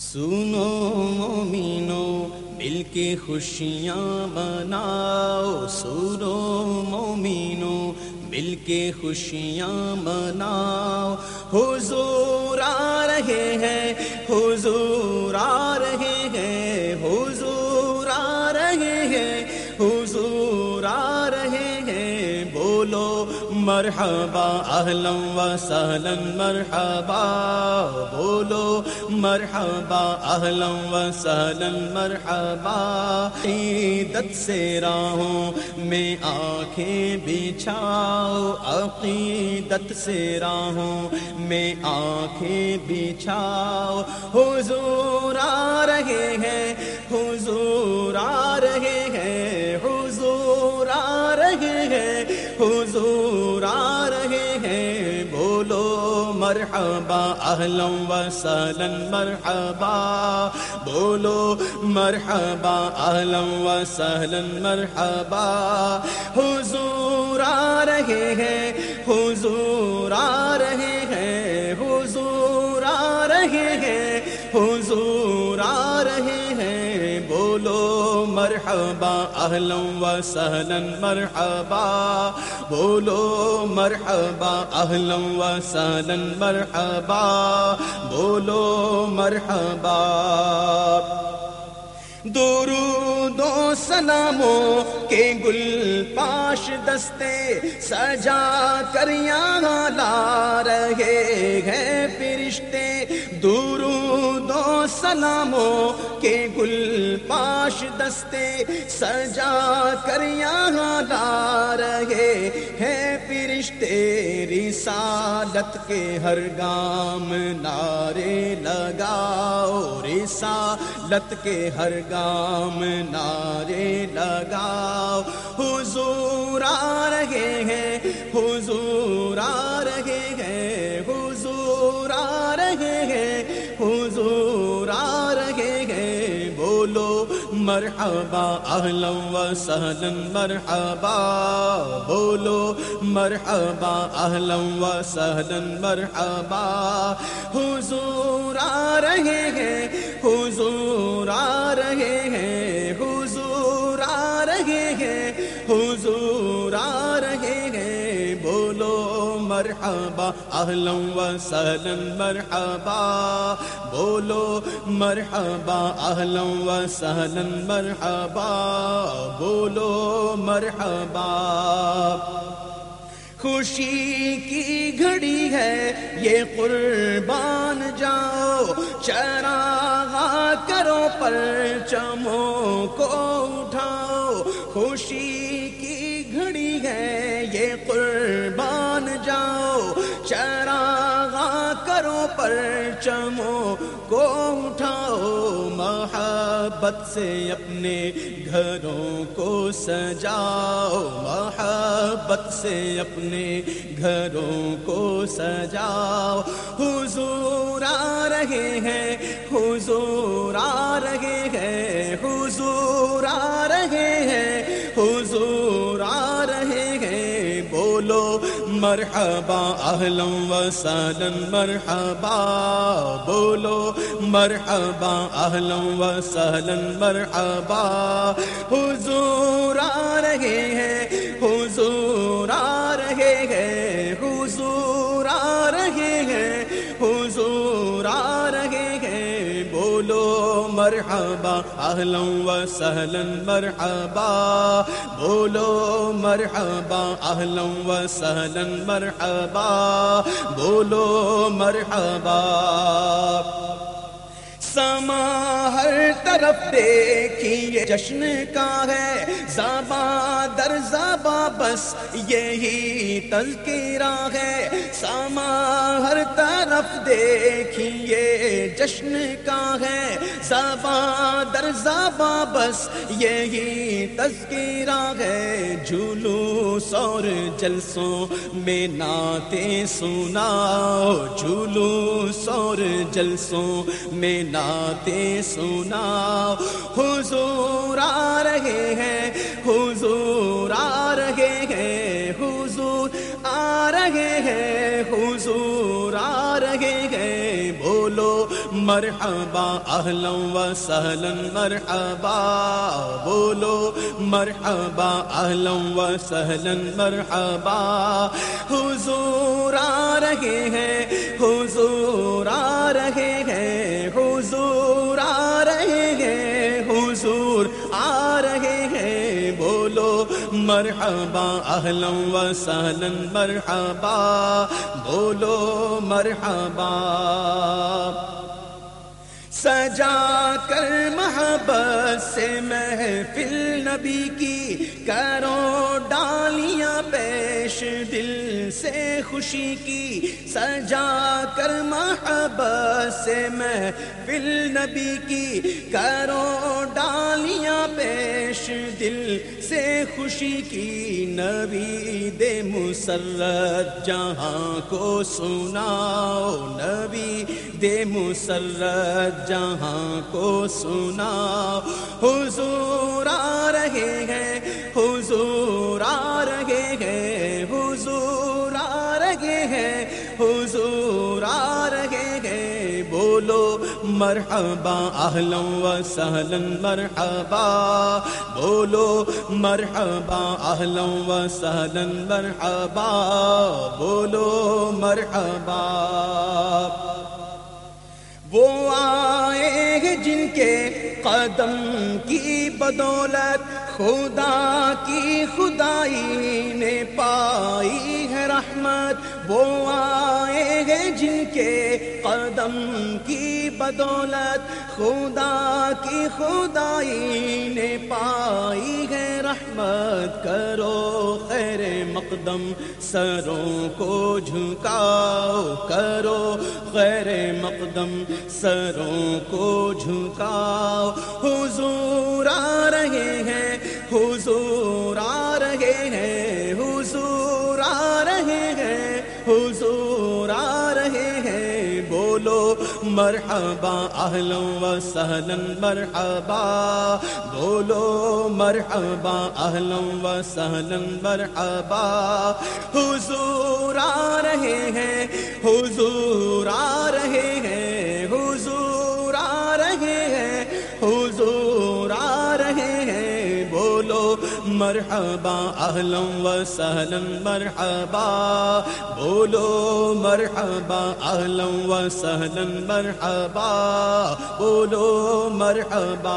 سنو مومنو مل کے خوشیاں مناؤ، سنو مومنو مل کے خوشیاں مناؤ، حضور آ رہے ہیں، حضور آ رہے ہیں، حضور آ رہے ہیں، حضور آ رہے ہیں، بولو مرحبا اہلا و سہلا مرحبا، بولو مرحبا اہلا و سہلا مرحبا، عقیدت سے راہوں میں آنکھیں بچھاؤ، عقیدت سے راہوں میں آنکھیں بچھاؤ، حضور آ رہے ہیں، حضور آ رہے ہیں، حضور آ رہے ہیں، حضور آ رہے ہیں، بولو مرحبا اہلا و سہلا مرحبا، بولو مرحبا اہلا و سہلا مرحبا، حضور آ رہے ہیں، حضور آ رہے ہیں، حضور آ رہے ہیں، حضور آ رہے ہیں، بولو مرحبا اہلا و سہلا مرحبا، بولو مرحبا اہلا و سہلا مرحبا، بولو مرحبا، درود و سلاموں کے گل پاش دستے سجا کر یہاں لا رہے ہیں فرشتے، درود و سلاموں کے گل پاش دستے سجا کر یہاں لا رہے ہیں فرشتے، رسالت کے ہر گام نعرے لگاؤ، رسالت کے ہر گام نعرے لگاؤ، حضور آ رہے ہیں، حضور آ رہے ہیں، حضور آ رہے ہیں، حضور آ رہے ہیں، بولو مرحبا اہلا و سہلا مرحبا، بولو مرحبا اہلا و سہلا مرحبا، حضور آ رہے ہیں، حضور آ رہے ہیں، حضور آ رہے ہیں، حضور آ رہے ہیں، بولو مرحبا اہلا و سہلا مرحبا، بولو مرحبا اہلا و سہلا مرحبا، بولو مرحبا، خوشی کی گھڑی ہے یہ قربان جاؤ، چراغ کرو پرچموں کو اٹھاؤ، خوشی کی گھڑی ہے یہ قربان جاؤ، چراغ کرو پرچموں کو اٹھاؤ، محبت سے اپنے گھروں کو سجاؤ، محبت سے اپنے گھروں کو سجاؤ، حضور آ رہے ہیں، حضور آ رہے ہیں، حضور آ رہے ہیں، حضور آ رہے ہیں، بولو مرحبا اہلا و سہلا مرحبا، بولو مرحبا اہلا و سہلا مرحبا، حضور آ رہے ہیں، حضور آ رہے ہیں، حضور آ رہے ہیں، حضور آ رہے ہیں، بولو مرحبا اہلا و سہلا مرحبا، بولو مرحبا اہلا و سہلا مرحبا، بولو مرحبا، سما ہر طرف دیکھیے جشن کا ہے، زباں در زباں بس یہی تذکرہ ہے، سما ہر طرف دیکھیے جشن کا ہے، زباں در زباں بس یہی تذکرہ ہے، جلوس اور جلسوں میں نعتیں سناؤ، جلوس اور جلسوں میں نعتیں سناؤ، حضور آ رہے ہیں، حضور آ رہے ہیں، حضور آ رہے ہیں، حضور آ رہے ہیں، بولو مرحبا اہلا و سہلا مرحبا، بولو مرحبا اہلا و سہلا مرحبا، حضور آ رہے ہیں، حضور آ رہے ہیں، حضور آ رہے ہیں، حضور آ رہے ہیں، بولو مرحبا اہلا و سہلا مرحبا، بولو مرحبا۔ سجا کر محبت سے محفل نبی کی، کرو ڈالیاں پیش دل سے خوشی کی، سجا کر محبت سے محفل نبی کی، کرو ڈالیاں پیش دل سے خوشی کی، نبی دے مسرت جہاں کو سناؤ، نبی دے مسرت جہاں کو سناؤ، حضور آ رہے ہیں، حضور آ رہے ہیں، حضور آ رہے ہیں، حضور آ رہے ہیں، بولو مرحبا اہلا و سہلا مرحبا، بولو مرحبا اہلا و سہلا مرحبا، بولو مرحبا۔ وہ آئے ہیں جن کے قدم کی بدولت خدا کی خدائی نے پائی ہے رحمت، وہ آئے ہیں جن کے قدم کی بدولت خدا کی خدائی نے پائی ہے رحمت، کرو خیر مقدم سروں کو جھکاؤ، کرو خیر مقدم سروں کو جھکاؤ، حضور آ رہے ہیں، حضور آ رہے ہیں، حضور آ رہے ہیں، حضور آ رہے ہیں، بولو مرحبا اہلا و سہلا مرحبا، بولو مرحبا اہلا و سہلا مرحبا، حضور آ رہے ہیں، حضور آ رہے ہیں، حضور آ رہے ہیں، حضور آ رہے ہیں، بولو مرحبا اہلا و سہلا مرحبا، بولو مرحبا اہلا و سہلا مرحبا، بولو مرحبا۔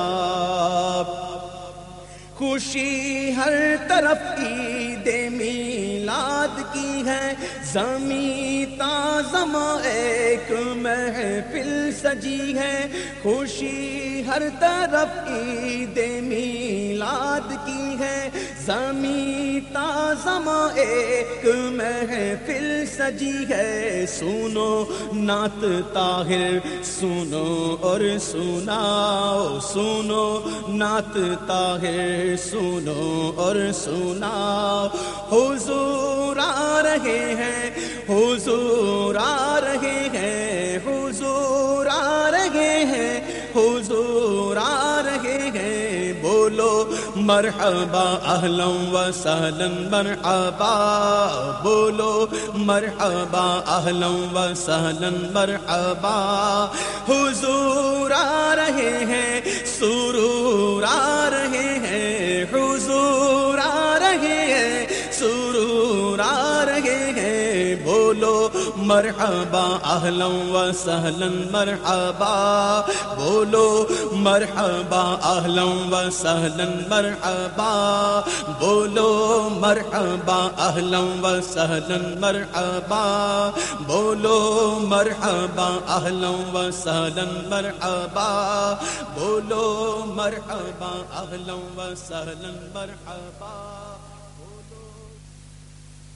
خوشی ہر طرف عید میلاد کی ہے، زمیں تا زماں ایک محفل سجی ہے، خوشی ہر طرف عید میلاد کی ہے، زمیں تا زماں ایک محفل سجی ہے، سنو نعت طاہر سنو اور سناؤ، سنو نعت طاہر سنو اور سناؤ، حضور آ رہے ہیں، حضور آ رہے ہیں، حضور آ رہے ہیں، حضور آ رہے ہیں، بولو مرحبا اہلا و سہلا مرحبا، بولو مرحبا اہلا و سہلا مرحبا، حضور آ رہے ہیں، سرور آ رہے ہیں، حضور آ رہے ہیں، سرور آ رہے ہیں، بولو مرحبا اہلا و سہلا مرحبا، بولو مرحبا اہلا و سہلا مرحبا، بولو مرحبا اہلا و سہلا مرحبا، بولو مرحبا اہلا و سہلا مرحبا، بولو مرحبا اہلا و سہلا مرحبا۔